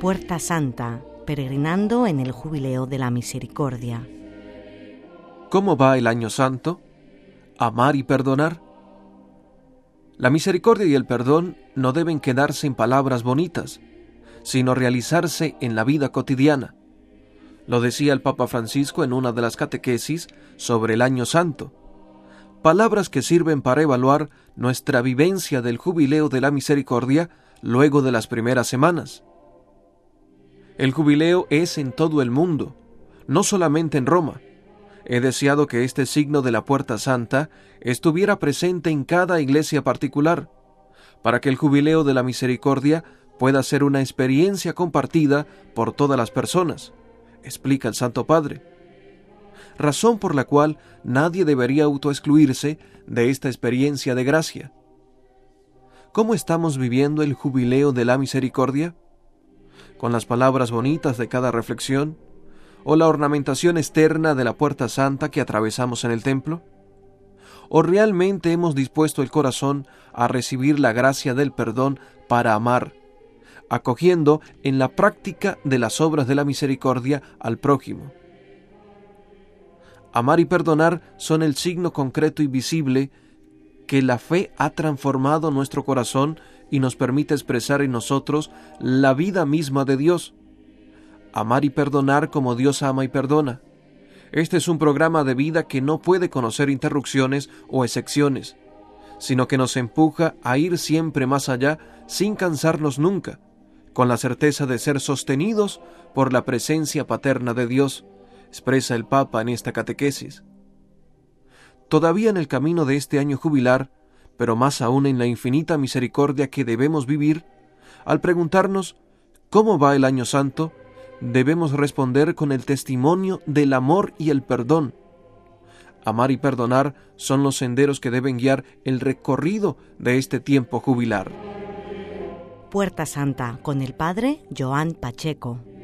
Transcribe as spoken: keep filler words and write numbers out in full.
Puerta Santa, peregrinando en el Jubileo de la Misericordia. ¿Cómo va el Año Santo? ¿Amar y perdonar? La misericordia y el perdón no deben quedarse en palabras bonitas, sino realizarse en la vida cotidiana. Lo decía el Papa Francisco en una de las catequesis sobre el Año Santo. Palabras que sirven para evaluar nuestra vivencia del Jubileo de la Misericordia luego de las primeras semanas. El Jubileo es en todo el mundo, no solamente en Roma. He deseado que este signo de la Puerta Santa estuviera presente en cada iglesia particular, para que el Jubileo de la Misericordia pueda ser una experiencia compartida por todas las personas, explica el Santo Padre. Razón por la cual nadie debería autoexcluirse de esta experiencia de gracia. ¿Cómo estamos viviendo el Jubileo de la Misericordia? ¿Con las palabras bonitas de cada reflexión? ¿O la ornamentación externa de la Puerta Santa que atravesamos en el templo? ¿O realmente hemos dispuesto el corazón a recibir la gracia del perdón para amar, acogiendo en la práctica de las obras de la misericordia al prójimo? Amar y perdonar son el signo concreto y visible que la fe ha transformado nuestro corazón y nos permite expresar en nosotros la vida misma de Dios. Amar y perdonar como Dios ama y perdona. Este es un programa de vida que no puede conocer interrupciones o excepciones, sino que nos empuja a ir siempre más allá sin cansarnos nunca, con la certeza de ser sostenidos por la presencia paterna de Dios, expresa el Papa en esta catequesis. Todavía en el camino de este año jubilar, pero más aún en la infinita misericordia que debemos vivir, al preguntarnos ¿cómo va el Año Santo?, debemos responder con el testimonio del amor y el perdón. Amar y perdonar son los senderos que deben guiar el recorrido de este tiempo jubilar. Puerta Santa con el Padre Joan Pacheco.